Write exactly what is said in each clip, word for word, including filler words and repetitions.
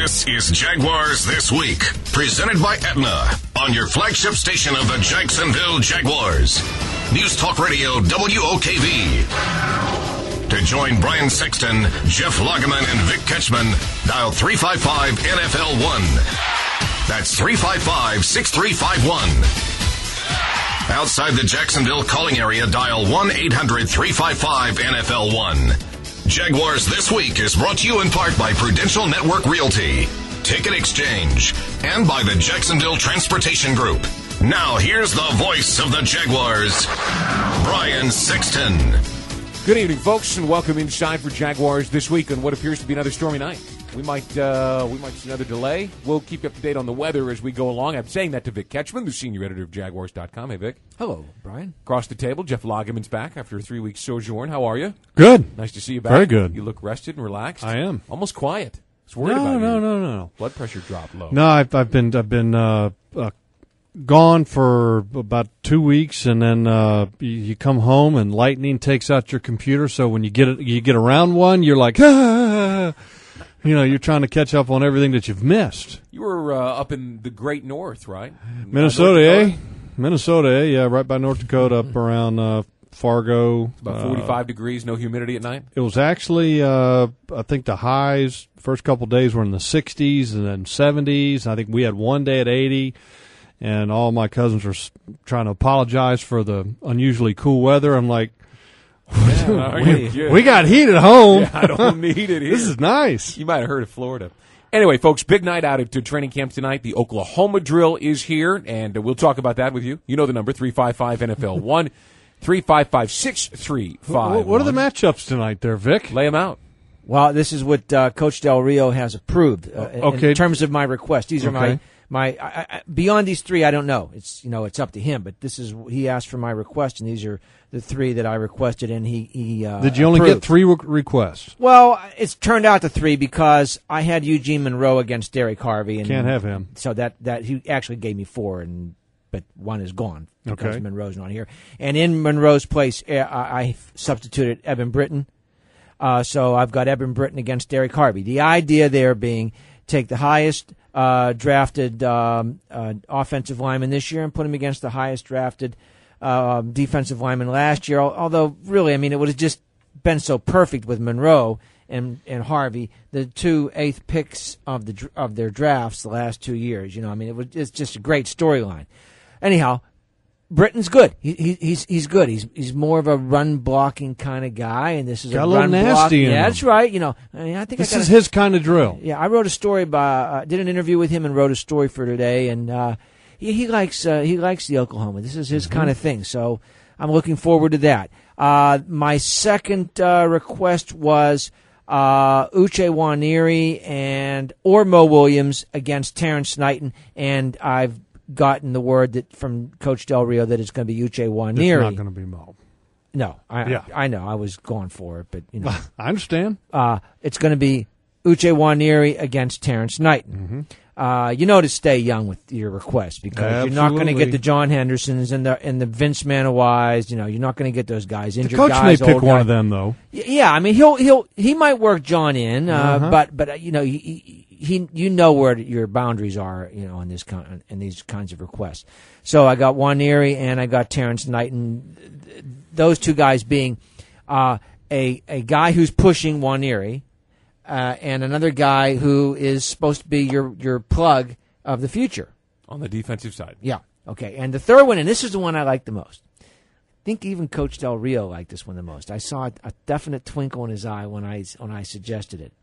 This is Jaguars This Week, presented by Aetna, on your flagship station of the Jacksonville Jaguars. News Talk Radio W O K V. To join Brian Sexton, Jeff Lageman, and Vic Ketchman, dial three five five N F L one. That's three five five, six three five one. Outside the Jacksonville calling area, dial one eight hundred, three five five, N F L one. Jaguars This Week is brought to you in part by Prudential Network Realty, Ticket Exchange, and by the Jacksonville Transportation Group. Now, here's the voice of the Jaguars, Brian Sexton. Good evening, folks, and welcome inside for Jaguars This Week on what appears to be another stormy night. We might uh, we might see another delay. We'll keep you up to date on the weather as we go along. I'm saying that to Vic Ketchman, the senior editor of Jaguars dot com. Hey, Vic. Hello, Brian. Across the table, Jeff Lageman's back after a three-week sojourn. How are you? Good. Nice to see you back. Very good. You look rested and relaxed. I am. Almost quiet. I was worried no, about no, you. no, no, no. Blood pressure dropped low. No, I've, I've been I've been uh, uh, gone for about two weeks, and then uh, you, you come home and lightning takes out your computer. So when you get it, you get around one, you're like, ah! You know, you're trying to catch up on everything that you've missed. You were uh, up in the Great North, right? Minnesota, eh? Minnesota, eh? Yeah, right by North Dakota, up around uh, Fargo. It's about forty-five uh, degrees, no humidity at night. It was actually, uh, I think the highs first couple of days were in the sixties and then seventies. I think we had one day at eighty, and all my cousins were trying to apologize for the unusually cool weather. I'm like, yeah, we, yeah. we got heat at home. Yeah, I don't need it here. This is nice. You might have heard of Florida. Anyway, folks, big night out at training camp tonight. The Oklahoma drill is here, and we'll talk about that with you. You know the number, three five five N F L one, three five five, six three five one. What are the matchups tonight there, Vic? Lay them out. Well, this is what uh, Coach Del Rio has approved uh, okay. in terms of my request. These are okay. my my I, I, beyond these three. I don't know. It's you know it's up to him. But this is he asked for my request, and these are the three that I requested, and he he. Uh, Did you only approved. get three re- requests? Well, it's turned out to three because I had Eugene Monroe against Derek Harvey, and can't have him. So that that he actually gave me four, and but one is gone because okay. Monroe's not here. And in Monroe's place, I, I substituted Eben Britton. Uh, so I've got Eben Britton against Derek Harvey. The idea there being take the highest uh, drafted um, uh, offensive lineman this year and put him against the highest drafted uh, defensive lineman last year. Although, really, I mean, it would have just been so perfect with Monroe and, and Harvey, the two eighth picks of the of their drafts the last two years. You know, I mean, it was it's just a great storyline. Anyhow, Britton's good. He, he, he's he's good. He's he's more of a run blocking kind of guy, and this is Got a, a little run nasty block. in Yeah, him. that's right. You know, I mean, I think This I is gotta, his kind of drill. Yeah, I wrote a story by uh, did an interview with him and wrote a story for today, and uh, he, he likes uh, he likes the Oklahoma. This is his mm-hmm. kind of thing. So I'm looking forward to that. Uh, my second uh, request was uh, Uche Nwaneri and or Mo Williams against Terrence Knighton, and I've gotten the word that from Coach Del Rio that it's going to be Uche Nwaneri. It's not going to be Mo. No, I, yeah. I I know. I was going for it, but you know, I understand. Uh, it's going to be Uche Nwaneri against Terrence Knighton. Mm-hmm. Uh, you know to stay young with your request because Absolutely. you're not going to get the John Hendersons and the and the Vince Manawais. You know, you're not going to get those guys. Injured the coach guys, may pick old one guys. of them though. Yeah, I mean he'll he'll he might work John in, uh, Uh-huh. but but uh, you know he, he he you know where your boundaries are. You know in this kind in these kinds of requests. So I got Nwaneri and I got Terrence Knighton. Those two guys being uh, a a guy who's pushing Nwaneri. Uh, and another guy who is supposed to be your, your plug of the future. On the defensive side. Yeah. Okay. And the third one, and this is the one I like the most. I think even Coach Del Rio liked this one the most. I saw a, a definite twinkle in his eye when I when I suggested it.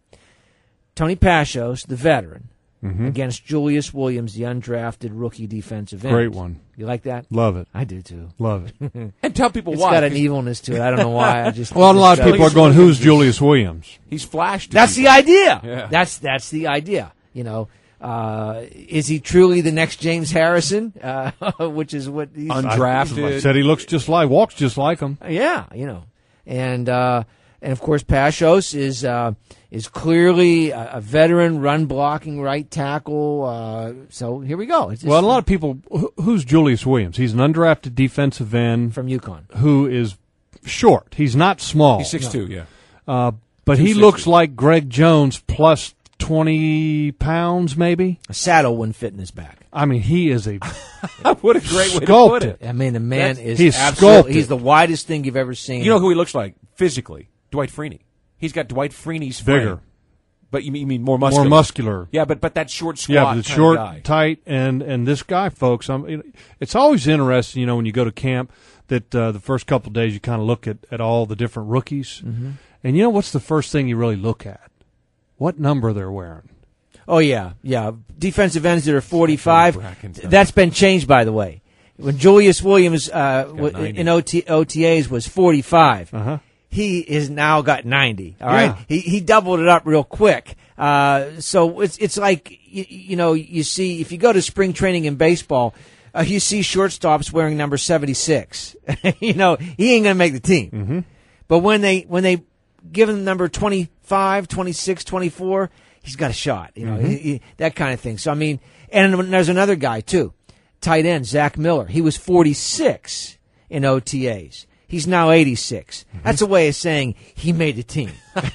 Tony Pashos, the veteran, mm-hmm. against Julius Williams, the undrafted rookie defensive end. Great one. You like that? Love it. I do too. Love it. And tell people It's why. got an evilness to it. I don't know why. I just Well, a lot of just, people uh, are going, "Who's Julius Williams?" He's flashed. That's the people. idea. Yeah. That's that's the idea. You know, uh, is he truly the next James Harrison? Uh, which is what he's Undrafted. I said he looks just like, walks just like him. Yeah, you know, and uh, and of course Pashos is uh, is clearly a, a veteran run blocking right tackle. Uh, so here we go. It's just Well, a lot of people, who- who's Julius Williams? He's an undrafted defensive end from UConn. who is short. He's not small. He's six two, yeah. Uh, but he two sixty. looks like Greg Jones plus twenty pounds, maybe. A saddle wouldn't fit in his back. I mean, he is a What a great way to put sculpted. it. I mean, the man That's- is he's absolutely, sculpted. he's the widest thing you've ever seen. You know who he looks like physically? Dwight Freeney. He's got Dwight Freeney's frame. Bigger. But you mean, you mean more muscular? More muscular. Yeah, but but that short squat Yeah, but the kind short, of guy. tight, and and this guy, folks. I'm, it's always interesting, you know, when you go to camp. That uh, the first couple of days you kind of look at, at all the different rookies, Mm-hmm. and you know what's the first thing you really look at? What number they're wearing. Oh yeah, yeah. Defensive ends that are forty-five. Bracken's done. That's been changed, by the way. When Julius Williams uh, w- ninety. in O T- O T As was forty-five, Uh-huh. he is now got ninety. All Yeah. right, he he doubled it up real quick. Uh, so it's it's like you, you know you see if you go to spring training in baseball. Uh, you see shortstops wearing number seventy-six. You know, he ain't going to make the team. Mm-hmm. But when they when they give him number twenty-five, twenty-six, twenty-four, he's got a shot. You know, Mm-hmm. he, he, that kind of thing. So, I mean, and there's another guy, too. Tight end, Zach Miller. He was forty-six in O T As. He's now eighty-six. Mm-hmm. That's a way of saying he made the team.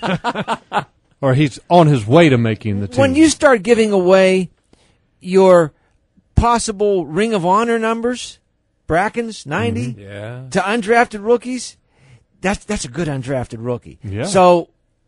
Or he's on his way to making the team. When you start giving away your possible Ring of Honor numbers, Brackens, ninety, Yeah. to undrafted rookies, that's that's a good undrafted rookie. Yeah. So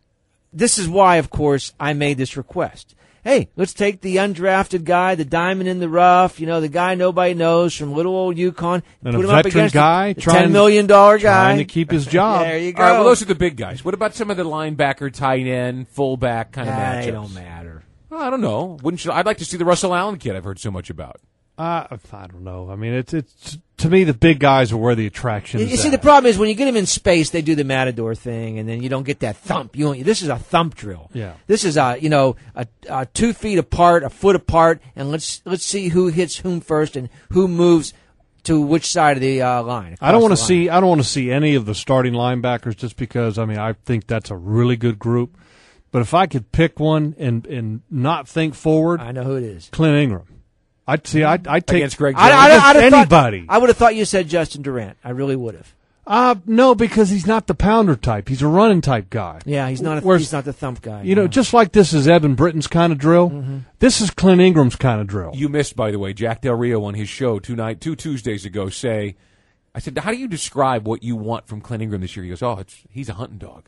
this is why, of course, I made this request. Hey, let's take the undrafted guy, the diamond in the rough, you know, the guy nobody knows from little old UConn, And put a him up veteran against guy the, the trying- ten million dollar guy. trying to keep his job. There you go. All right, well, those are the big guys. What about some of the linebacker, tight end, fullback kind of Nah, matchups? they don't matter. Well, I don't know. Wouldn't you? I'd like to see the Russell Allen kid I've heard so much about. Uh, I don't know. I mean, it's it's to me the big guys are where the attraction You, is. you see, at. the problem is when you get them in space, they do the Matador thing, and then you don't get that thump. You don't, this is a thump drill. Yeah. This is a you know a, a two feet apart, a foot apart, and let's let's see who hits whom first and who moves to which side of the uh, line. I don't want to across the line. see. I don't want to see any of the starting linebackers just because. I mean, I think that's a really good group. But if I could pick one and and not think forward, I know who it is. Clint Ingram. I'd see. I'd, I'd take Against Greg I, I, Jones. I, Against I'd have anybody. Thought, I would have thought you said Justin Durant. I really would have. Uh, no, because he's not the pounder type. He's a running type guy. Yeah, he's not. A, Whereas- he's not the thump guy. You know, no. just like this is Evan Britton's kind of drill, Mm-hmm. this is Clint Ingram's kind of drill. You missed, by the way, Jack Del Rio on his show two night, two Tuesdays ago. Say, I said, how do you describe what you want from Clint Ingram this year? He goes, oh, it's, he's a hunting dog.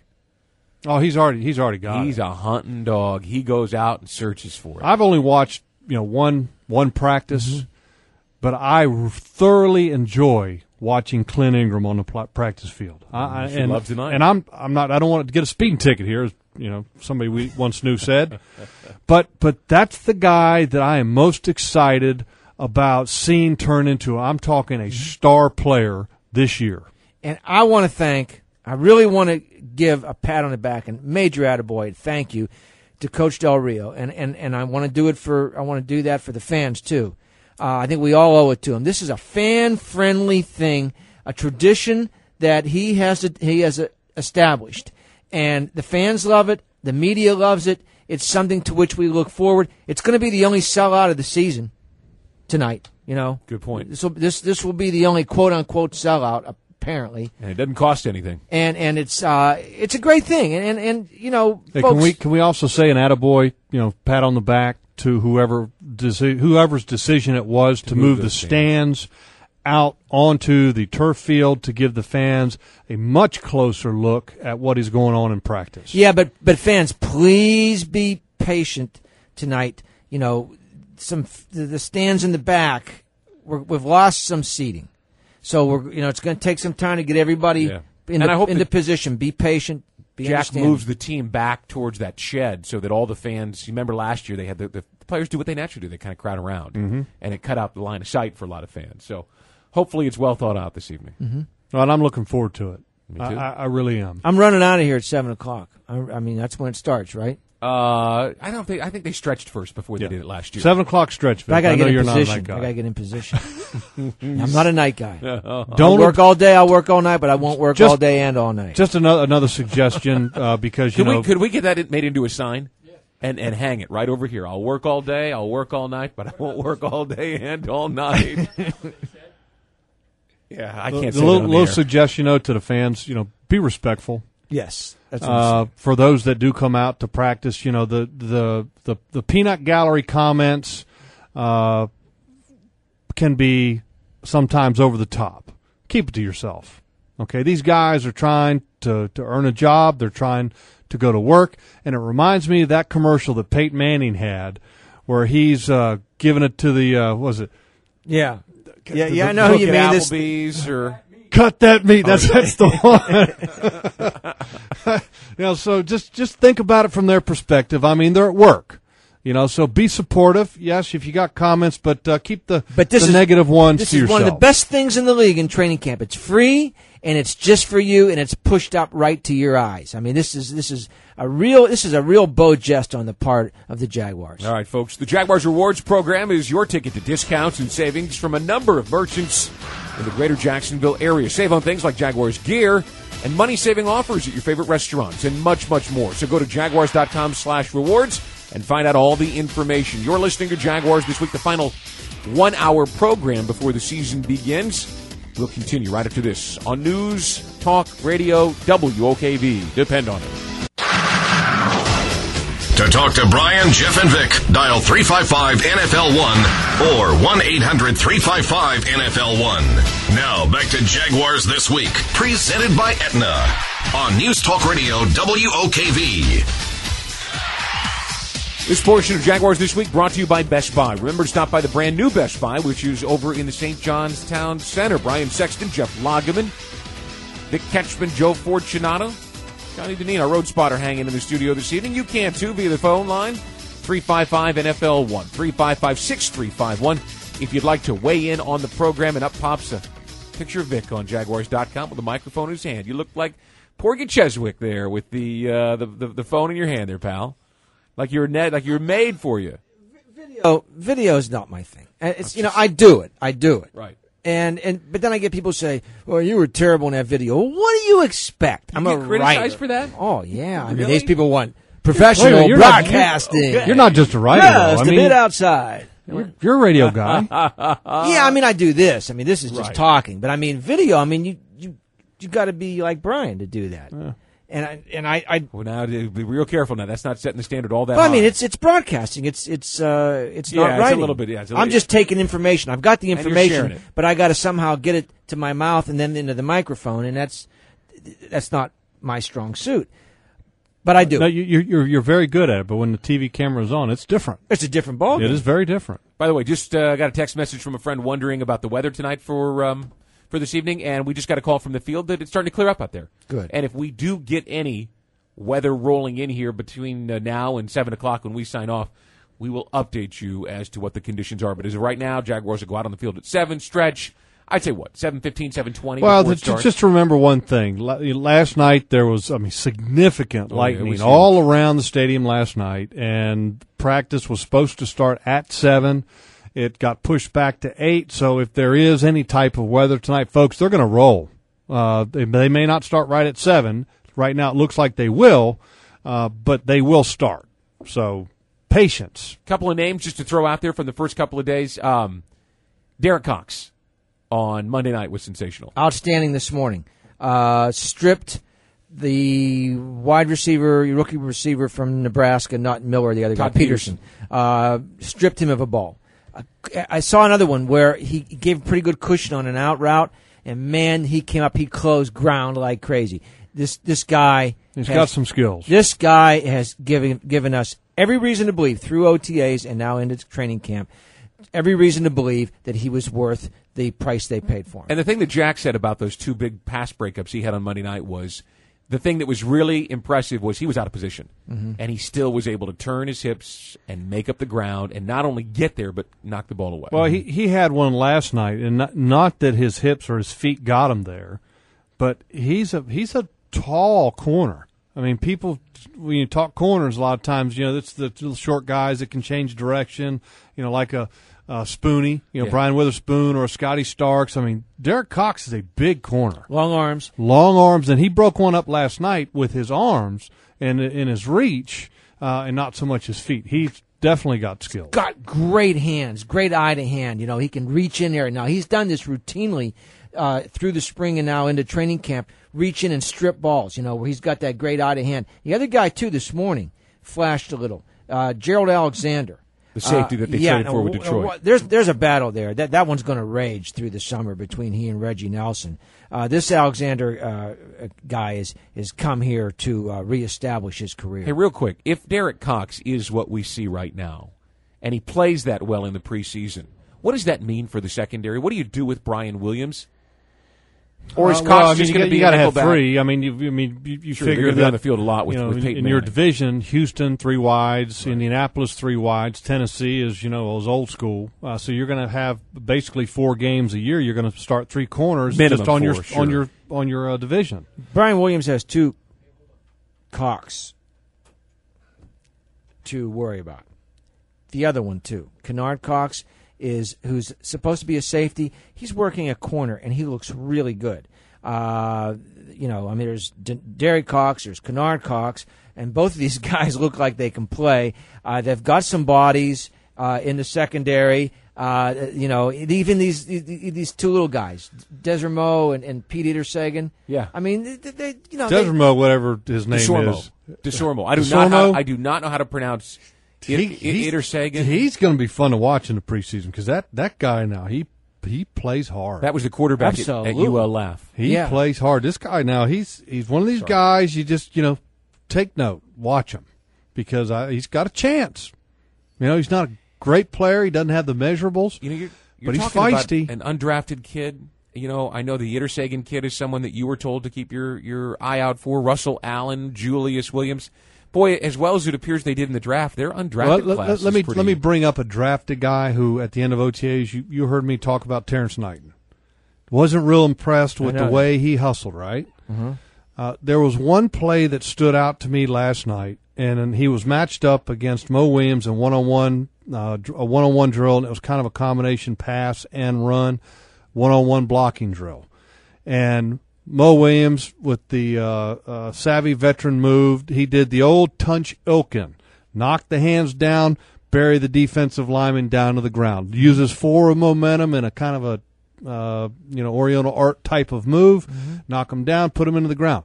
oh, he's already he's already got He's it. a hunting dog. He goes out and searches for it. I've only watched you know one one practice, Mm-hmm. but I thoroughly enjoy watching Clint Ingram on the pl- practice field. I, I, should and, love tonight. and I'm I'm not I don't want to get a speeding ticket here, as you know somebody we once knew said, but but that's the guy that I am most excited about seeing turn into. I'm talking a star player this year. And I want to thank, I really want to give a pat on the back and major attaboy, thank you to Coach Del Rio. And, and, and I want to do it for, I want to do that for the fans too. Uh, I think we all owe it to him. This is a fan-friendly thing, a tradition that he has, he has established. And the fans love it. The media loves it. It's something to which we look forward. It's going to be the only sellout of the season tonight, you know. Good point. This will, this, this will be the only quote-unquote sellout, apparently. And it doesn't cost anything. And and it's uh it's a great thing, and and, and you know, Hey, folks, can we can we also say an attaboy, you know, pat on the back to whoever deci- whoever's decision it was to, move move the those stands out onto the turf field to give the fans a much closer look at what is going on in practice. yeah, but but fans, please be patient tonight. You know, some the, the stands in the back, we're, we've lost some seating, so we're you know it's going to take some time to get everybody Yeah. into, And I hope into that position. Be patient. Be Jack understanding. moves the team back towards that shed so that all the fans. You remember last year they had the, the players do what they naturally do. They kind of crowd around, mm-hmm. and it cut out the line of sight for a lot of fans. So hopefully it's well thought out this evening. Mm-hmm. Well, and I'm looking forward to it. Me I, too. I, I really am. I'm running out of here at seven o'clock. I, I mean, that's when it starts, right? Uh, I don't think. I think they stretched first before Yeah. they did it last year. Seven o'clock stretch. But I got to know get you're in not a position. night I guy. got to get in position. I'm not a night guy. I'll Don't work all day. I'll work all night, but I won't work Just- all day and all night. Just another another suggestion uh, because you Could know we could we get that made into a sign, and and hang it right over here? I'll work all day. I'll work all night, but I won't work all day and all night. Yeah, I the, can't the say little, that on the little air. suggestion, you know, to the fans, you know, be respectful. Yes. That's what I'm Uh, for those that do come out to practice, you know, the the the, the peanut gallery comments uh, can be sometimes over the top. Keep it to yourself. Okay, these guys are trying to, to earn a job. They're trying to go to work. And it reminds me of that commercial that Peyton Manning had where he's uh, giving it to the, uh, what was it? Yeah. Yeah, The- yeah, I the know who cook you at mean. This, Applebee's or Cut that meat. That's that's the one. You know, so just just think about it from their perspective. I mean, they're at work. You know, so be supportive. Yes, if you got comments, but uh, keep the, But this the is- negative ones This to is yourself. one of the best things in the league in training camp. It's free and it's just for you, and it's pushed up right to your eyes. I mean, this is this is a real this is a real beau geste on the part of the Jaguars. All right, folks. The Jaguars Rewards program is your ticket to discounts and savings from a number of merchants in the greater Jacksonville area. Save on things like Jaguars gear and money-saving offers at your favorite restaurants and much, much more. So go to jaguars.com slash rewards and find out all the information. You're listening to Jaguars This Week, the final one-hour program before the season begins. We'll continue right after this on News Talk Radio W O K V. Depend on it. To talk to Brian, Jeff, and Vic, dial three five five N F L one or one eight hundred three five five N F L one. Now, back to Jaguars This Week, presented by Aetna on News Talk Radio W O K V. This portion of Jaguars This Week brought to you by Best Buy. Remember to stop by the brand new Best Buy, which is over in the Saint John's Town Center. Brian Sexton, Jeff Lageman, Vic Ketchman, Joe Fortunato, Johnny Deneen, our road spotter, hanging in the studio this evening. You can, too, via the phone line, three five five N F L one, three five five, six three five one. If you'd like to weigh in on the program, and up pops a picture of Vic on Jaguars dot com with a microphone in his hand. You look like Porgy Cheswick there with the, uh, the, the the phone in your hand there, pal. Like you're net, like you're made for you. Video video is not my thing. And It's you know I do it. I do it. Right. And and but then I get people say, "Well, you were terrible in that video." Well, what do you expect? I'm You a get criticized writer. for that? Oh yeah. I mean, Really? these people want Wait a professional minute, you're not- broadcasting. You're not just a writer, though. Just I a mean, bit outside. you're, you're a radio guy. yeah, I mean, I do this. I mean, this is just Right. talking. But I mean, video. I mean, you you you got to be like Brian to do that. And I and I, I Well, now be real careful. Now that's not setting the standard all that. But I mean, high. it's it's broadcasting. It's it's uh it's Yeah, not it's a writing. little bit, yeah, it's a I'm little- just taking information. I've got the And you're sharing information, it. but I got to somehow get it to my mouth and then into the microphone, and that's that's not my strong suit. But I do. No, you, you're, you're you're very good at it, but when the T V camera is on, it's different. It's a different ballgame. It is very different. By the way, just uh, got a text message from a friend wondering about the weather tonight for um, for this evening, and we just got a call from the field that it's starting to clear up out there. Good. And if we do get any weather rolling in here between uh, now and seven o'clock when we sign off, we will update you as to what the conditions are. But as of right now, Jaguars will go out on the field at seven, stretch. I'd say what, seven fifteen, seven twenty Well, before it th- starts? just to remember one thing. La- Last night there was, I mean, significant Oh, yeah, it lightning was all around the stadium last night, and practice was supposed to start at seven. It got pushed back to eight. So if there is any type of weather tonight, folks, they're going to roll. Uh, they, they may not start right at seven. Right now, it looks like they will, uh, but they will start. So patience. Couple of names just to throw out there from the first couple of days. Um, Derek Cox on Monday night was sensational. Outstanding this morning. Uh, stripped the wide receiver, rookie receiver from Nebraska, not Miller, the other Todd guy, Peterson. Uh, stripped him of a ball. Uh, I saw another one where he gave pretty good cushion on an out route, and man, he came up, he closed ground like crazy. This this guy He's has, got some skills. This guy has given given us every reason to believe through O T As and now into training camp, every reason to believe that he was worth the price they paid for him. And the thing that Jack said about those two big pass breakups he had on Monday night was the thing that was really impressive was he was out of position. Mm-hmm. And he still was able to turn his hips and make up the ground and not only get there, but knock the ball away. Well, he, he had one last night, and not, not that his hips or his feet got him there, but he's a he's a tall corner. I mean, people, when you talk corners, a lot of times, you know, it's the little short guys that can change direction, you know, like a, a Spoonie, you know, Yeah. Brian Witherspoon or a Scotty Starks. I mean, Derek Cox is a big corner. Long arms. Long arms, and he broke one up last night with his arms and in his reach, uh, and not so much his feet. He's definitely got skills. Got great hands, great eye to hand. You know, he can reach in there. Now, he's done this routinely uh, through the spring and now into training camp, reach in and strip balls, you know, where he's got that great eye to hand. The other guy, too, this morning flashed a little. Uh, Gerald Alexander. The safety uh, that they yeah, traded no, for with w- Detroit. w- there's there's a battle there. That that one's going to rage through the summer between he and Reggie Nelson. Uh, this Alexander uh, guy is is come here to uh, reestablish his career. Hey, real quick, if Derek Cox is what we see right now, and he plays that well in the preseason, what does that mean for the secondary? What do you do with Brian Williams? Or is Uh, Cox well, I mean, just you going got- to be you got to a have nickelback? three. I mean, you, I mean, you, you Sure, they're figure gonna be that on the field a lot with- you know, with in, Peyton in your Manning. division, Houston three wides, Indianapolis three wides, Tennessee is you know is old school. Uh, so you're going to have basically four games a year. You're going to start three corners Minimum just on your four, sure. on your on your uh, division. Brian Williams has two Cox to worry about. The other one, too. Kennard Cox, is who's supposed to be a safety. He's working a corner, and he looks really good. Uh, you know, I mean, there's D- Derek Cox, there's Kennard Cox, and both of these guys look like they can play. Uh, they've got some bodies uh, in the secondary. Uh, you know, even these these two little guys, Desormeaux and, and Pete Etersagan. Yeah. I mean, they, they, you know, they, Desormeaux, whatever his name Desormeaux. is. Desormeaux. I do Desormeaux? not. I do not know how to pronounce He- it, he's- Etersagan. He's going to be fun to watch in the preseason because that, that guy now he he plays hard. That was the quarterback at, at Absolutely. U L F. He Yeah. plays hard. This guy now, he's he's one of these guys you just, you know, take note, watch him because I, he's got a chance. You know, he's not a great player. He doesn't have the measurables, You know, you're, you're but he's talking feisty. about an undrafted kid. You know, I know the Etersagan kid is someone that you were told to keep your, your eye out for. Russell Allen, Julius Williams. Boy, as well as it appears they did in the draft, their undrafted Well, let, class let, let is me pretty- let me bring up a drafted guy who, at the end of O T As, you, you heard me talk about Terrence Knighton. Wasn't real impressed with I the know. way he hustled. Right. Uh, there was one play that stood out to me last night, and, and he was matched up against Mo Williams in one on one a one on one drill, and it was kind of a combination pass and run, one on one blocking drill, and Mo Williams, with the uh, uh, savvy veteran move, he did the old Tunch Ilkin, knocked the hands down, bury the defensive lineman down to the ground. Uses forward momentum in a kind of a uh, you know Oriental art type of move, mm-hmm. knock him down, put him into the ground.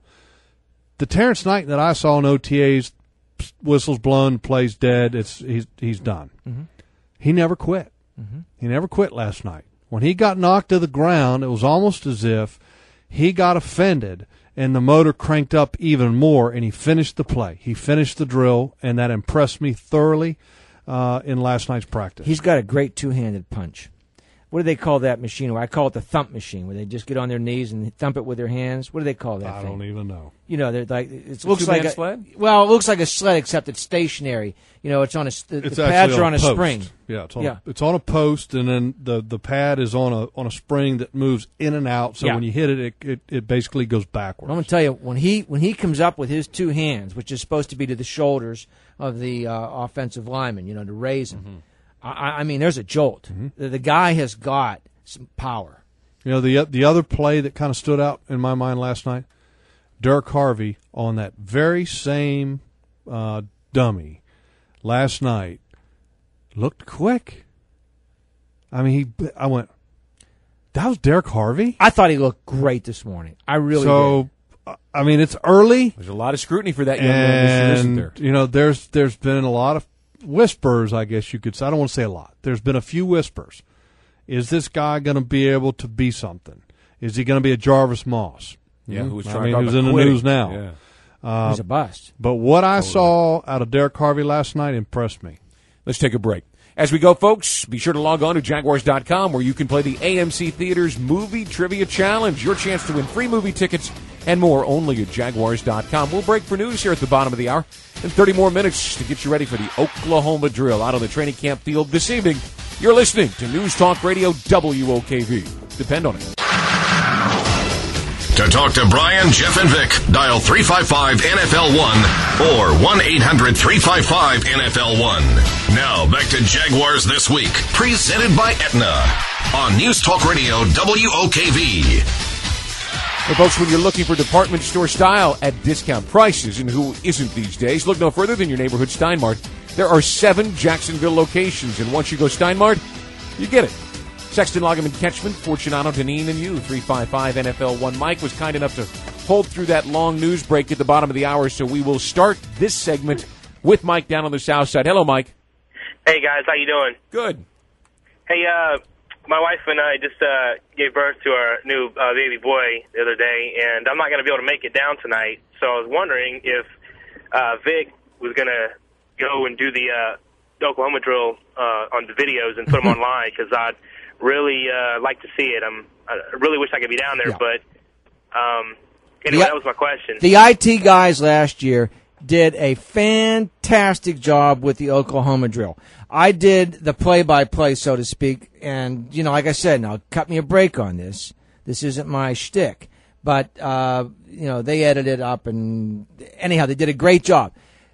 The Terrence Knight that I saw in O T As, whistles blown, plays dead. It's he's he's done. Mm-hmm. He never quit. Mm-hmm. He never quit last night. When he got knocked to the ground, it was almost as if he got offended and the motor cranked up even more, and he finished the play. He finished the drill, and that impressed me thoroughly uh, in last night's practice. He's got a great two-handed punch. What do they call that machine? I call it the thump machine, where they just get on their knees and thump it with their hands. What do they call that I thing? don't even know. You know, they're like it A looks like two-man a sled? well, it looks like a sled except it's stationary. You know, it's on a the, It's the pads actually are on a post. spring. Yeah, it's on, Yeah. A, it's on a post, and then the, the pad is on a on a spring that moves in and out. So Yeah. when you hit it, it, it, it basically goes backwards. I'm going to tell you, when he when he comes up with his two hands, which is supposed to be to the shoulders of the uh, offensive lineman, you know, to raise him. Mm-hmm. I, I mean, there's a jolt. The, the guy has got some power. You know, the the other play that kind of stood out in my mind last night, Dirk Harvey on that very same uh, dummy last night looked quick. I mean, he. I went, that was Derek Harvey? I thought he looked great this morning. I really so, uh, I mean, it's early. There's a lot of scrutiny for that young man this year, isn't And, there? you know, there's there's been a lot of whispers, I guess you could say. I don't want to say a lot. There's been a few whispers. Is this guy going to be able to be something? Is he going to be a Jarvis Moss? Yeah, who was I trying mean, to talk who's about in the quitting. news now. Yeah. Uh, He's a bust. But what I saw out of Derek Harvey last night impressed me. Let's take a break. As we go, folks, be sure to log on to Jaguars dot com where you can play the A M C Theaters Movie Trivia Challenge. Your chance to win free movie tickets and more only at Jaguars dot com. We'll break for news here at the bottom of the hour. And thirty more minutes to get you ready for the Oklahoma drill out on the training camp field this evening. You're listening to News Talk Radio W O K V. Depend on it. To talk to Brian, Jeff, and Vic, dial three five five N F L one or one eight hundred three five five N F L one. Now, back to Jaguars This Week, presented by Aetna on News Talk Radio W O K V. Well, folks, when you're looking for department store style at discount prices, and who isn't these days, look no further than your neighborhood Steinmart. There are seven Jacksonville locations, and once you go Steinmart, you get it. Sexton, Loggeman, Ketchman, Fortunato, Deneen, and you. three five five N F L one. Mike was kind enough to hold through that long news break at the bottom of the hour, so we will start this segment with Mike down on the south side. Hello, Mike. Hey, guys. How you doing? Good. Hey, uh, my wife and I just uh, gave birth to our new uh, baby boy the other day, and I'm not going to be able to make it down tonight, so I was wondering if uh, Vic was going to go and do the, uh, the Oklahoma drill uh, on the videos and put them online, because I'd really uh, like to see it. I'm, I really wish I could be down there, Yeah. but um, anyway, The- that was my question. The I T guys last year did a fantastic job with the Oklahoma drill. I did the play-by-play, so to speak, and, you know, like I said, now cut me a break on this. This isn't my shtick. But, uh, you know, they edited it up, and anyhow, they did a great job.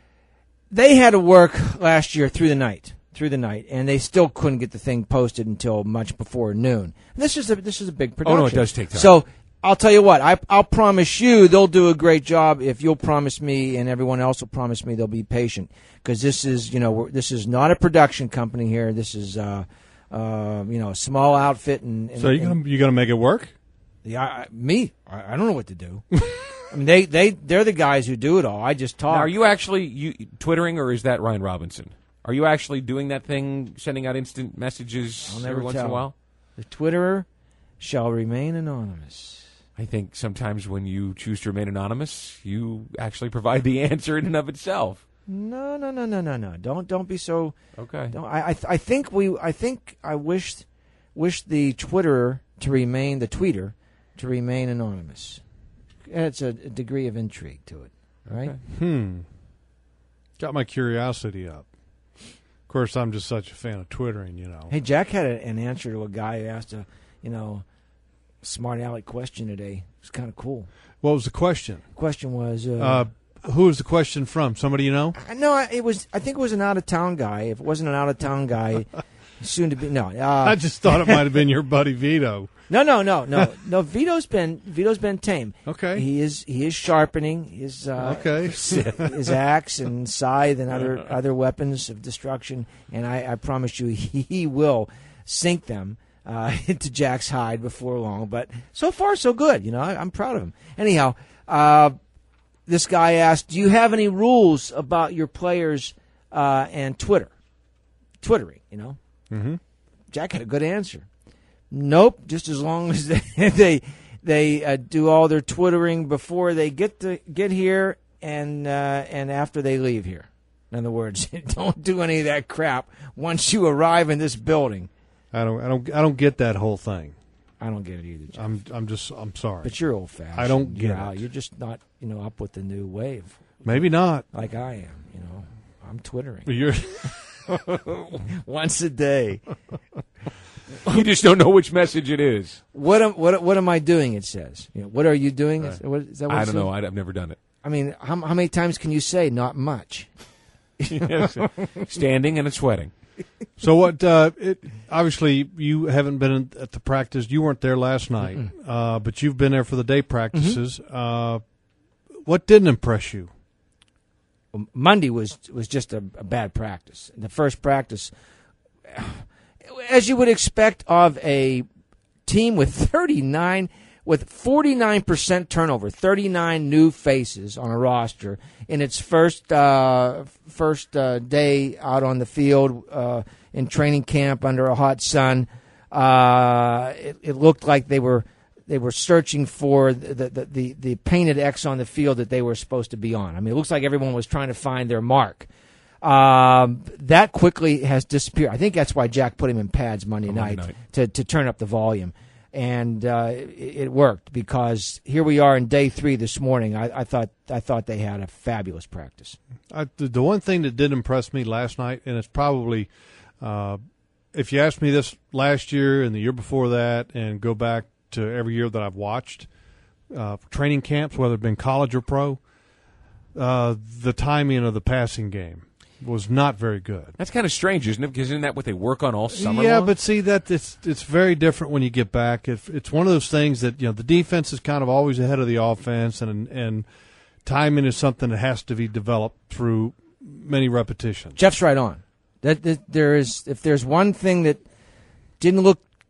They had to work last year through the night, through the night, and they still couldn't get the thing posted until much before noon. This is a, this is a big production. Oh, no, it does take time. So I'll tell you what, I, I'll promise you they'll do a great job if you'll promise me, and everyone else will promise me they'll be patient, because this is, you know, we're, this is not a production company here. This is, uh, uh, you know, a small outfit. And, and So you and- gonna you gonna make it work? yeah, I, me, I, I don't know what to do. I mean, they they they're the guys who do it all. I just talk. Now, are you actually you twittering, or is that Ryan Robinson? Are you actually doing that thing, sending out instant messages I'll never every once tell. in a while? The Twitterer shall remain anonymous. I think sometimes when you choose to remain anonymous, you actually provide the answer in and of itself. No, no, no, no, no, no. Don't don't be so. Okay. Don't, I I, th- I think we I think I wished wish the Twitterer to remain the tweeter to remain anonymous. It's a, a degree of intrigue to it, right? Okay. Hmm. Got my curiosity up. Of course, I'm just such a fan of twittering, you know. Hey, Jack had a, an answer to a guy who asked a, you know, smart aleck question today. It was kind of cool. What was the question? Question was, uh, Uh, who was the question from? Somebody you know? I- no, it was. I think it was an out of town guy. If it wasn't an out of town guy, soon to be no. Uh, I just thought it might have been your buddy Vito. no, no, no, no, no. Vito's been Vito's been tame. Okay. He is he is sharpening his uh, Okay. his axe and scythe and other other weapons of destruction, and I, I promise you, he, he will sink them uh, into Jack's hide before long. But so far, so good. You know, I, I'm proud of him. Anyhow, uh, this guy asked, "Do you have any rules about your players uh, and Twitter, twittering?" You know, Mm-hmm. Jack had a good answer. Nope, just as long as they they, they uh, do all their twittering before they get to get here and uh, and after they leave here. In other words, don't do any of that crap once you arrive in this building. I don't. I don't. I don't get that whole thing. I don't get it either, Jeff. I'm. I'm just. I'm sorry. But you're old fashioned. I don't get you're out. it. You're just not, you know, up with the new wave Maybe not. like I am. You know, I'm twittering You're. once a day. You just don't know which message it is. What am what what am I doing? It says. You know, what are you doing? Is, what, is that what I it don't says? know. I- I've never done it. I mean, how how many times can you say not much? Standing and sweating. So what? Uh, it, obviously, you haven't been in, at the practice. You weren't there last night, uh, but you've been there for the day practices. Uh, what didn't impress you? Monday was was just a, a bad practice. The first practice, as you would expect of a team with thirty-nine, with forty-nine percent turnover, thirty-nine new faces on a roster in its first uh, first uh, day out on the field uh, in training camp under a hot sun. Uh, it, it looked like they were. They were searching for the, the, the, the painted X on the field that they were supposed to be on. I mean, it looks like everyone was trying to find their mark. Um, that quickly has disappeared. I think that's why Jack put him in pads Monday, Monday night, night. To, to turn up the volume. And uh, it, it worked, because here we are in day three this morning. I, I thought I thought they had a fabulous practice. I, the, the one thing that did impress me last night, and it's probably, uh, if you asked me this last year and the year before that, and go back to every year that I've watched uh, training camps, whether it been college or pro, uh, the timing of the passing game was not very good. That's kind of strange, isn't it? Because isn't that what they work on all summer yeah, long? but see that it's it's very different when you get back. It, it's one of those things that, you know, the defense is kind of always ahead of the offense, and and timing is something that has to be developed through many repetitions. Jeff's right on. That, that there is, if there's one thing that didn't look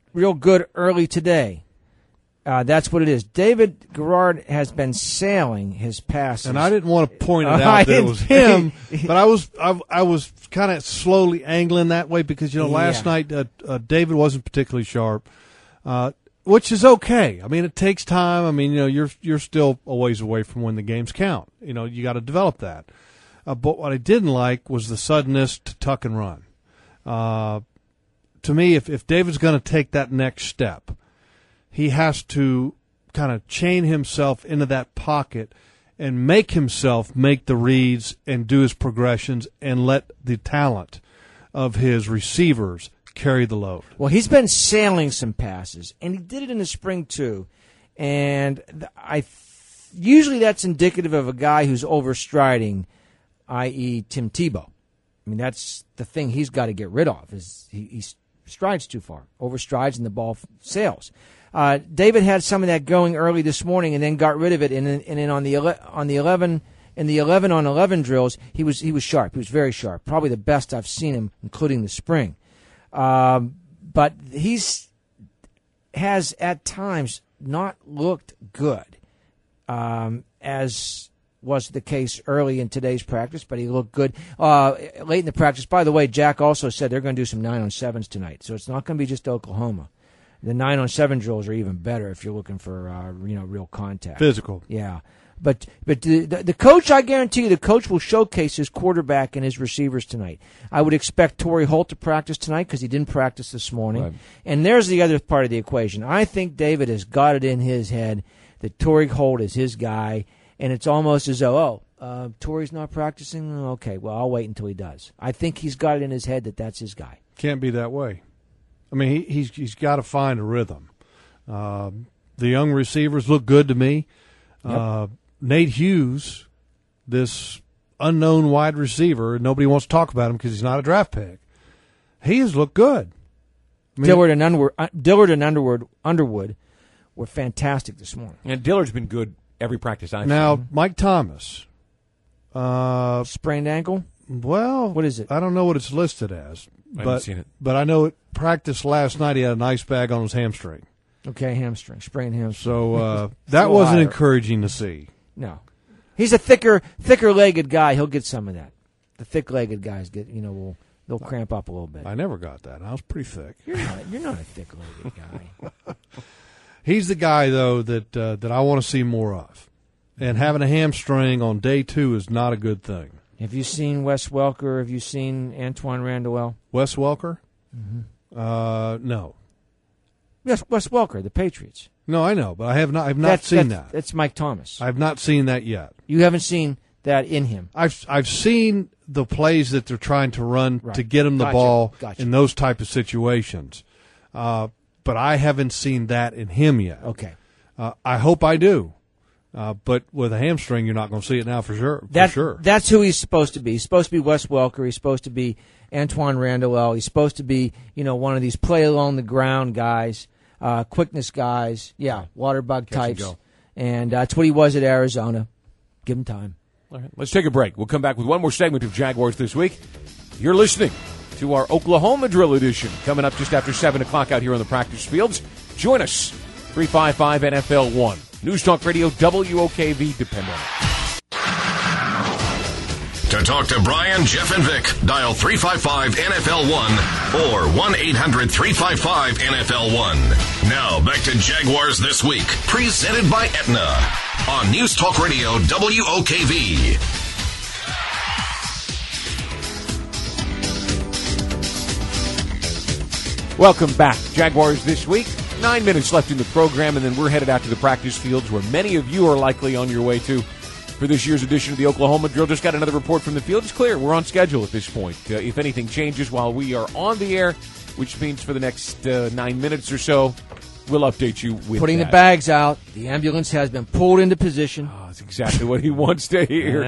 real good early today. Uh, that's what it is. David Garrard has been sailing his passes. And I didn't want to point it out I that it was him, but I was I, I was kind of slowly angling that way because, you know, last Yeah. night uh, uh, David wasn't particularly sharp, uh, which is okay. I mean, it takes time. I mean, you know, you're you're still a ways away from when the games count. You know, you got to develop that. Uh, but what I didn't like was the suddenness to tuck and run. Uh, to me, if, if David's going to take that next step, he has to kind of chain himself into that pocket and make himself make the reads and do his progressions and let the talent of his receivers carry the load. Well, he's been sailing some passes, and he did it in the spring too. And th- I th- usually that's indicative of a guy who's overstriding, that is. Tim Tebow. I mean, that's the thing he's got to get rid of. Is he, he strides too far, overstrides, and the ball f- sails. Uh, David had some of that going early this morning, and then got rid of it. And then, and then on the ele- on the eleven in the eleven on eleven drills, he was he was sharp. He was very sharp. Probably the best I've seen him, including the spring. Um, but he's has at times not looked good, um, as was the case early in today's practice. But he looked good uh, late in the practice. By the way, Jack also said they're going to do some nine on sevens tonight, so it's not going to be just Oklahoma. The nine on seven drills are even better if you're looking for uh, you know real contact, Physical. Yeah, but but the, the the coach, I guarantee you, the coach will showcase his quarterback and his receivers tonight. I would expect Torrey Holt to practice tonight because he didn't practice this morning. Right. And there's the other part of the equation. I think David has got it in his head that Torrey Holt is his guy, and it's almost as though, oh, uh, Torrey's not practicing. Okay, well, I'll wait until he does. I think he's got it in his head that that's his guy. Can't be that way. I mean, he, he's he's got to find a rhythm. Uh, the young receivers look good to me. Yep. Uh, Nate Hughes, this unknown wide receiver, nobody wants to talk about him because he's not a draft pick. He has looked good. I mean, Dillard and Underwood, uh, Dillard and Underwood, Underwood were fantastic this morning. And Dillard's been good every practice I've now, seen. Mike Thomas. Uh, Sprained ankle? well, What is it? I don't know what it's listed as. I but, haven't seen it. But I know it practiced last night. He had an ice bag on his hamstring. Okay, hamstring, sprained hamstring. So uh, that So wasn't higher. encouraging to see. No, he's a thicker, thicker-legged guy. He'll get some of that. The thick-legged guys get, you know, will they'll cramp up a little bit. I never got that. I was pretty thick. You're not, you're not a thick-legged guy. He's the guy, though, that uh, that I want to see more of. And having a hamstring on day two is not a good thing. Have you seen Wes Welker? Have you seen Antoine Randall? Wes Welker? Mm-hmm. Uh, no. Yes, Wes Welker, the Patriots. No, I know, but I have not. I've not that's, seen that's, that. That's Mike Thomas. I've not seen that yet. You haven't seen that in him. I've I've seen the plays that they're trying to run Right. to get him the Gotcha. ball Gotcha. in those type of situations, uh, but I haven't seen that in him yet. Okay. Uh, I hope I do, uh, but with a hamstring, you're not going to see it now for sure. For That, sure. That's who he's supposed to be. He's supposed to be Wes Welker. He's supposed to be Antoine Randall. He's supposed to be, you know, one of these play along the ground guys, uh, quickness guys. Yeah, water bug Catch and types. go. And that's what he was at Arizona. Give him time. All right, let's take a break. We'll come back with one more segment of Jaguars This Week. You're listening to our Oklahoma Drill Edition, coming up just after seven o'clock out here on the practice fields. Join us, three five five N F L one. News Talk Radio, W O K V, depend on it. To talk to Brian, Jeff, and Vic, dial three five five N F L one or one eight hundred three five five N F L one. Now, back to Jaguars This Week, presented by Aetna on News Talk Radio, W O K V. Welcome back. Jaguars This Week. Nine minutes left in the program, and then we're headed out to the practice fields where many of you are likely on your way to for this year's edition of the Oklahoma Drill. Just got another report from the field. It's clear we're on schedule at this point. Uh, if anything changes while we are on the air, which means for the next uh, nine minutes or so, we'll update you with Putting that. the bags out. The ambulance has been pulled into position. Oh, that's exactly what he wants to hear.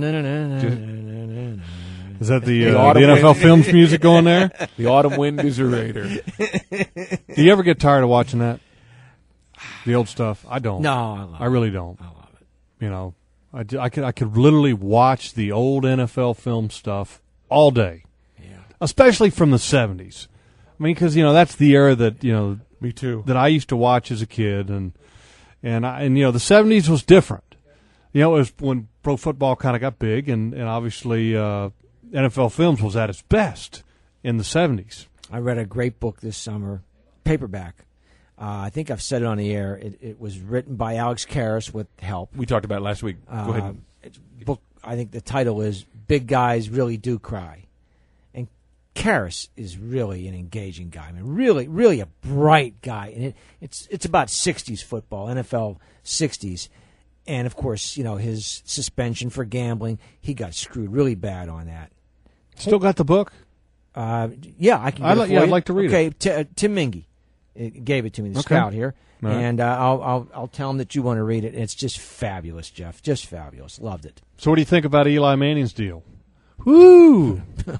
Is that the, The uh, autumn the N F L wind. Films music going there? The autumn wind is a raider. Do you ever get tired of watching that? The old stuff? I don't. No, I love I really don't. I love it. You know, I, d- I could I could literally watch the old N F L film stuff all day, Yeah. especially from the seventies. I mean, because, you know, that's the era that, you know, Me too. that I used to watch as a kid, and and I, and you know the seventies was different. You know, it was when pro football kind of got big, and and obviously uh, N F L Films was at its best in the seventies. I read a great book this summer, paperback. Uh, I think I've said it on the air. It, it was written by Alex Karras with help. We talked about it last week. Uh, Go ahead. It's book. I think the title is "Big Guys Really Do Cry," and Karras is really an engaging guy. I mean, really, really a bright guy. And it, it's it's about sixties football, N F L sixties, and of course, you know his suspension for gambling. He got screwed really bad on that. Still got the book? Uh, yeah, I can. Get I'd it like- for yeah, you. I'd like to read okay, it. Okay, uh, Tim Mingy uh, gave it to me, the Okay. scout here, All right. and uh, I'll I'll I'll tell him that you want to read it. It's just fabulous, Jeff. Just fabulous. Loved it. So what do you think about Eli Manning's deal? Woo!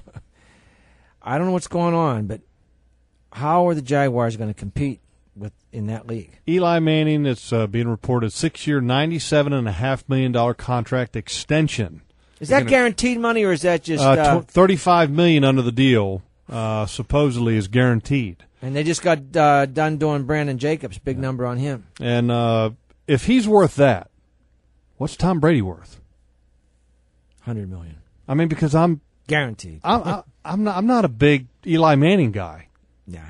I don't know what's going on, but how are the Jaguars going to compete with in that league? Eli Manning, it's uh, being reported six-year, ninety-seven and a half million dollar contract extension. Is that guaranteed money or is that just? Uh, Uh, tw- Thirty-five million under the deal, uh, supposedly is guaranteed. and they just got uh, done doing Brandon Jacobs. Big number on him. And uh, if he's worth that, what's Tom Brady worth? Hundred million I mean, because I'm guaranteed. I'm I- I'm not I'm not a big Eli Manning guy. Yeah,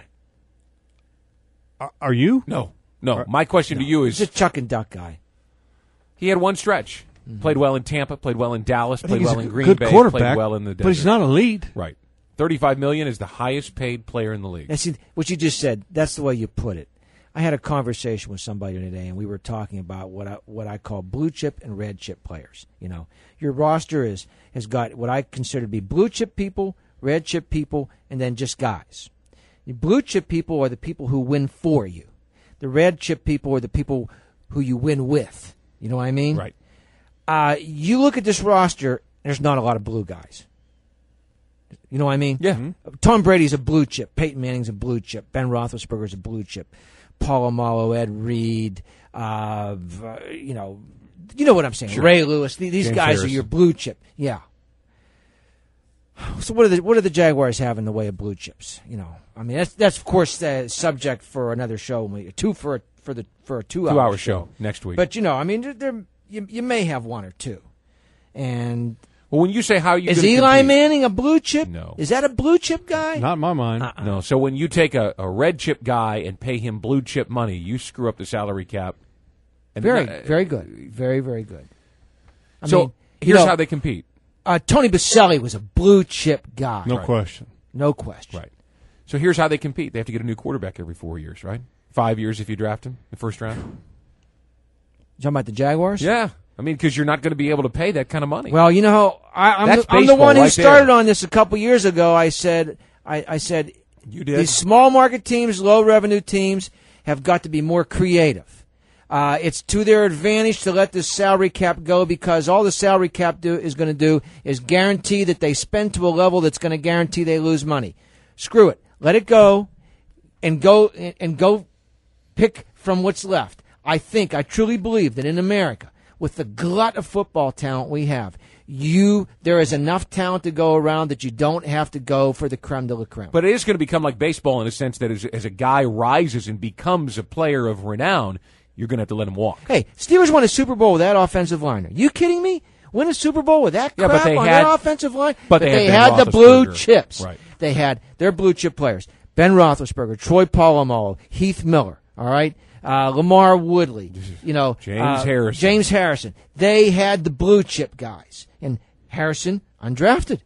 Are, are you? No, no. My question to you he's is: a Chuck and Duck guy. he had one stretch, played well in Tampa, played well in Dallas, I think played he's well a in Green good Bay, quarterback, played well in the desert. but he's not elite. Right. Thirty-five million is the highest paid player in the league. And see, what you just said, that's the way you put it. I had a conversation with somebody today, and we were talking about what I, what I call blue chip and red chip players. You know, your roster is has got what I consider to be blue chip people, red chip people, and then just guys. The blue chip people are the people who win for you. The red chip people are the people who you win with. You know what I mean? Right. Uh, you look at this roster, there's not a lot of blue guys. You know what I mean? Yeah. Tom Brady's a blue chip. Peyton Manning's a blue chip. Ben Roethlisberger's a blue chip. Paul Amalo, Ed Reed, uh, v- you know, you know what I'm saying. Sure. Ray Lewis. Th- These James guys Harrison. are your blue chip. Yeah. So what do the what do the Jaguars have in the way of blue chips? You know, I mean that's that's of course the subject for another show. Two for a, for the for a two, Two-hour show next week. But you know, I mean, there, there you, you may have one or two. And well, when you say how you is gonna Eli compete- Manning a blue chip? No. Is that a blue chip guy? Not in my mind. Uh-uh. No. So when you take a, a red chip guy and pay him blue chip money, you screw up the salary cap. And Very, uh, very good. Very, very good. I so mean, you here's know, how they compete. Uh, Tony Baselli was a blue chip guy. No Right. question. No question. Right. So here's how they compete. They have to get a new quarterback every four years, right? Five years if you draft him in the first round. You talking about the Jaguars? Yeah. I mean, because you're not going to be able to pay that kind of money. Well, you know how I, I'm, That's the, I'm the baseball one who right started there. on this a couple years ago. I said, I, I said, You did. these small market teams, low revenue teams, have got to be more creative. Uh, it's to their advantage to let this salary cap go because all the salary cap do, is going to do is guarantee that they spend to a level that's going to guarantee they lose money. Screw it. Let it go and go and go pick from what's left. I think, I truly believe that in America, with the glut of football talent we have, you there is enough talent to go around that you don't have to go for the creme de la creme. But it is going to become like baseball in a sense that as, as a guy rises and becomes a player of renown, you're going to have to let him walk. Hey, Steelers won a Super Bowl with that offensive line. Are you kidding me? Win a Super Bowl with that Yeah, crap but they on had- their offensive line? but they had Ben had the blue Roethlisberger. chips. Right. They had their blue chip players. Ben Roethlisberger, Troy Polamalu, Heath Miller, all right? Uh, Lamar Woodley, you know. James uh, Harrison. James Harrison. They had the blue chip guys. And Harrison, undrafted.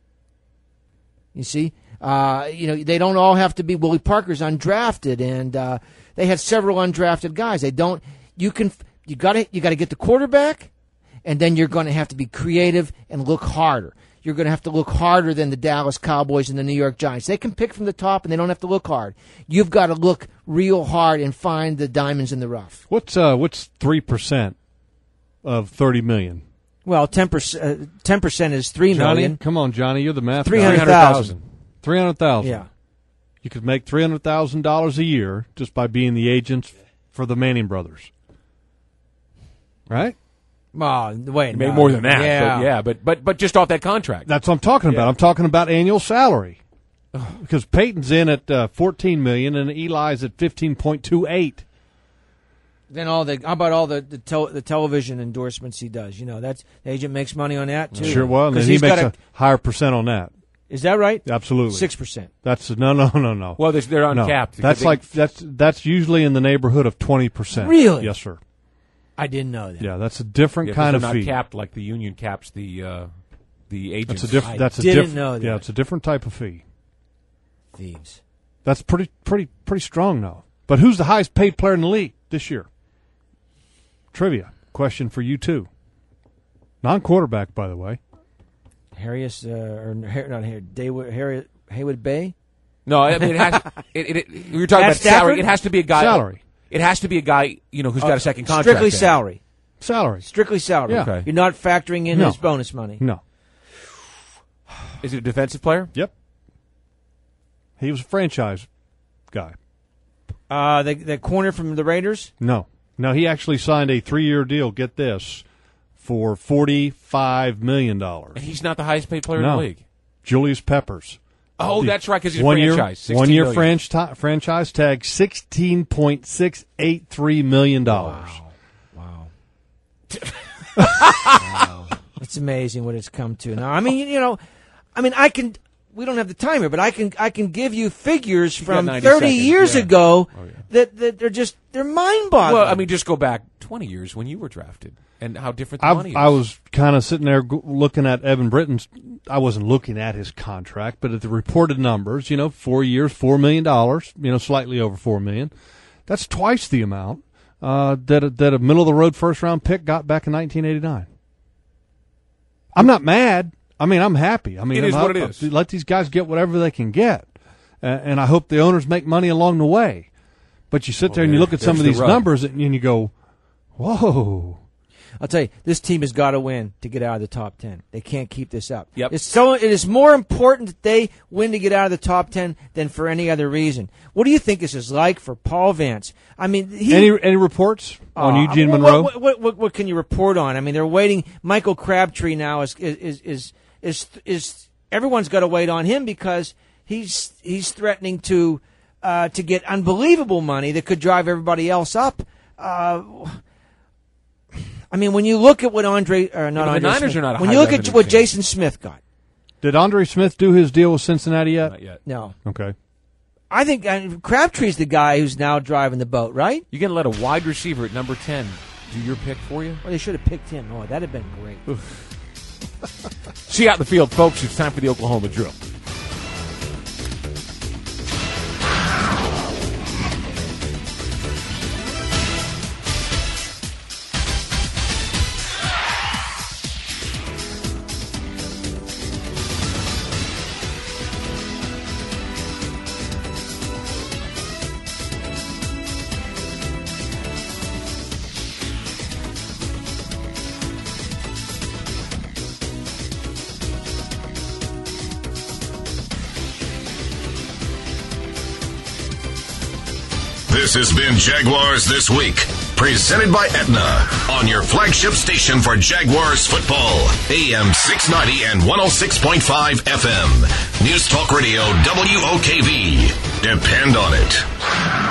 You see? Uh, you know, they don't all have to be. Willie Parker's undrafted, and uh, they had several undrafted guys. They don't. You can. You got to. You got to get the quarterback, and then you're going to have to be creative and look harder. You're going to have to look harder than the Dallas Cowboys and the New York Giants. They can pick from the top, and they don't have to look hard. You've got to look real hard and find the diamonds in the rough. What's uh what's three percent of thirty million? Well, ten percent. Uh, ten percent is three Johnny, million. come on, Johnny, you're the math Three guy. hundred thousand. Three hundred thousand. Yeah. You could make three hundred thousand dollars a year just by being the agents for the Manning brothers, right? Oh, wait. Maybe no. more than that. Yeah. But yeah, but, but, but just off that contract. That's what I'm talking about. Yeah. I'm talking about annual salary. because Peyton's in at uh, fourteen million and Eli's at fifteen point two eight. Then all the how about all the the, tel- the television endorsements he does? You know, that's the agent makes money on that too. Sure, well, and 'Cause he he's makes got a higher percent on that. Is that right? Absolutely, Six percent. That's no, no, no, no. Well, they're, they're no. uncapped. That's They- like that's that's usually in the neighborhood of twenty percent. Really? Yes, sir. I didn't know that. Yeah, that's a different yeah, 'cause kind of they're fee. not capped like the union caps the uh, the agents. That's a different. I That's a didn't diff- know that. Yeah, it's a different type of fee. Thieves. That's pretty, pretty, pretty strong now. But who's the highest paid player in the league this year? Trivia question for you too. Non-quarterback, by the way. Harris, uh, or Har- not Harry, Daywood, Harry, Haywood Bay. No, I mean it has. it, it, it, we were talking Matt about salary. Stafford? It has to be a guy. Salary. It has to be a guy, you know, who's got a second contract. Strictly in. salary. Salary. Strictly salary. Yeah. Okay. You're not factoring in No. his bonus money. No. Is it a defensive player? Yep. He was a franchise guy. Uh, the the corner from the Raiders. No. No, he actually signed a three-year deal, get this, for forty-five million dollars. And he's not the highest paid player in No. the league. Julius Peppers. Oh, that's right, because he's a one year, franchise. sixteen one year million. franchise franchise tag, sixteen point six eight three million dollars. Wow. Wow. It's amazing what it's come to. Now, I mean, you know, I mean, I can. We don't have the time here, but I can. I can give you figures You got from ninety thirty seconds, years yeah. ago Oh, yeah. that that they're just they're mind-boggling. Well, I mean, just go back twenty years when you were drafted, and how different the I, money is. I was kind of sitting there g- looking at Evan Britton's. I wasn't looking at his contract, but at the reported numbers, you know, four years, four million dollars, you know, slightly over four million. That's twice the amount uh, that a, that a middle of the road first round pick got back in nineteen eighty-nine. I'm not mad. I mean, I'm happy. I mean, It is I'm, what it I- is. Let these guys get whatever they can get, uh, and I hope the owners make money along the way. But you sit there and you there- look at some of there's these the rub. numbers and you go, "Whoa." I'll tell you, this team has got to win to get out of the top ten. They can't keep this up. Yep. It's so it is more important that they win to get out of the top ten than for any other reason. What do you think this is like for Paul Vance? I mean, he, Any any reports on Uh, Eugene what, Monroe? What, what, what, what can you report on? I mean, they're waiting. Michael Crabtree now is is is is is, is everyone's got to wait on him because he's he's threatening to uh, to get unbelievable money that could drive everybody else up. Uh, I mean, when you look at what Andre, or not but the Andre Niners Smith, are not a when high you look at revenue what team. Jason Smith got, Did Andre Smith do his deal with Cincinnati yet? Not yet. no, Okay. I think uh, Crabtree's the guy who's now driving the boat, right? You're going to let a wide receiver at number ten do your pick for you? Well, they should have picked him. Oh, that'd have been great. See you out in the field, folks. It's time for the Oklahoma drill. This has been Jaguars This Week, presented by Aetna, on your flagship station for Jaguars football, A M six ninety and one oh six point five F M. News Talk Radio, W O K V. Depend on it.